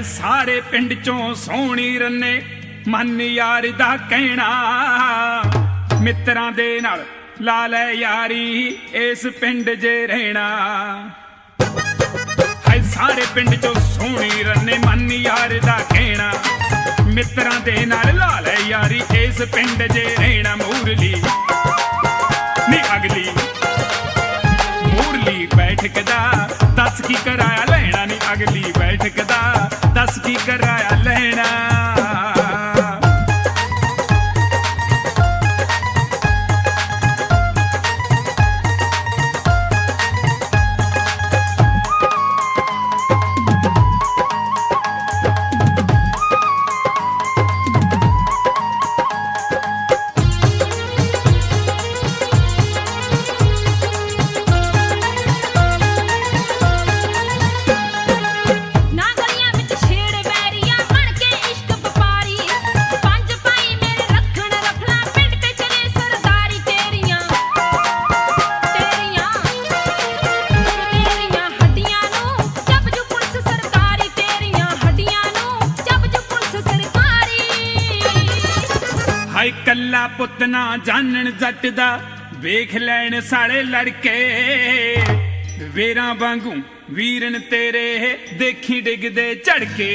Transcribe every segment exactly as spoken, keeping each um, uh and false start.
सारे पिंड चों सोहनी रन्ने मन यार दा कहना मित्रां दे नाल ला लै यारी इस पिंड जे रहना है सारे पिंड चों सोहनी रन्ने मन यार दा कहना मित्रां दे नाल ला लै यारी इस पिंड जे रहना मूरली नी अगली मूरली बैठक दा दस की कराया लेना नी अगली बैठक दा दस की कराया लेना कल्ला पुत ना जानन जट दा वेख लैन साले लड़के वेरां वांगू वीरन तेरे देखी डिगदे झड़के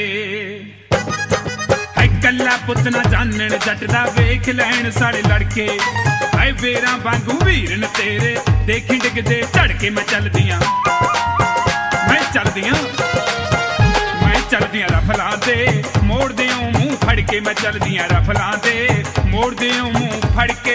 है कल्ला पुत ना जानन जट दा वेख लैन साले लड़के है वेरां वांगू वीरन तेरे देखी डिगदे झड़के मैं चलदियां मैं चलदियां मैं चलदियां रफलां दे मोड़ दे मूंह फड़ के मैं चलदियां रफलां दे मोड़ दे मूंह फड़ के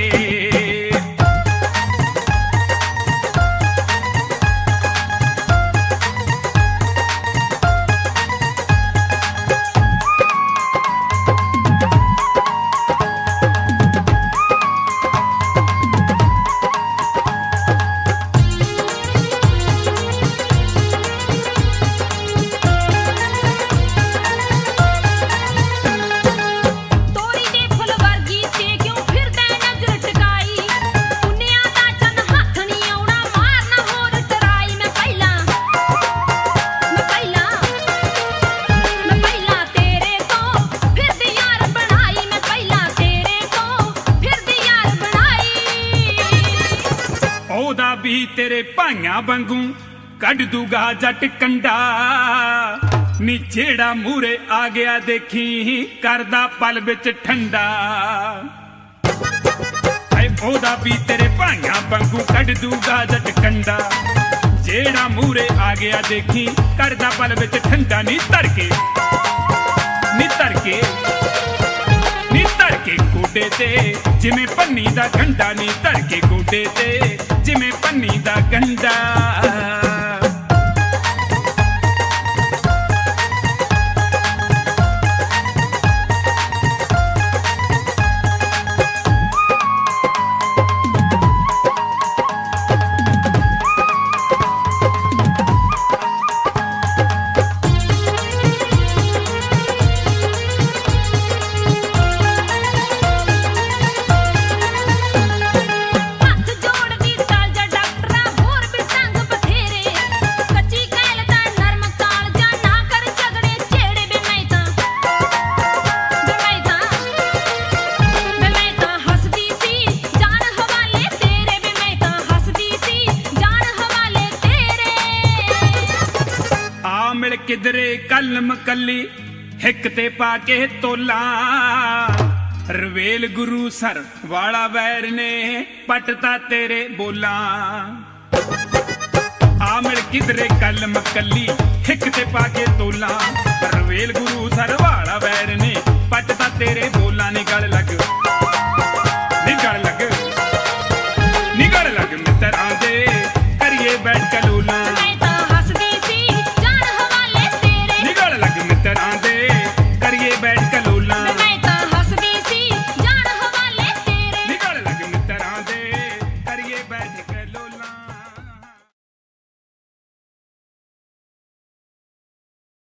भी तेरे भाइयां वांगू कढ़ दूगा जट कंडा नी जेड़ा मूरे आ गया देखी करदा पल विच ठंडा है ओदा भी तेरे भाइयां वांगू कढ़ दूगा जट कंडा जेड़ा मूरे आ गया देखी करदा पल विच ठंडा नी तड़के नी तड़के नी तड़के गोडे ते जिमें पन्नी दा गंडा नी तड़के गोडे ते जिमें पन्नी दा गंडा किधरे कलम कली हिक ते पाके तोला रवेल गुरु सर वाला वैर ने पटता तेरे बोला आमिल किधरे कलम कली हिक ते पाके तोला रवेल गुरु सर वाला वैर ने पटता तेरे बोला ने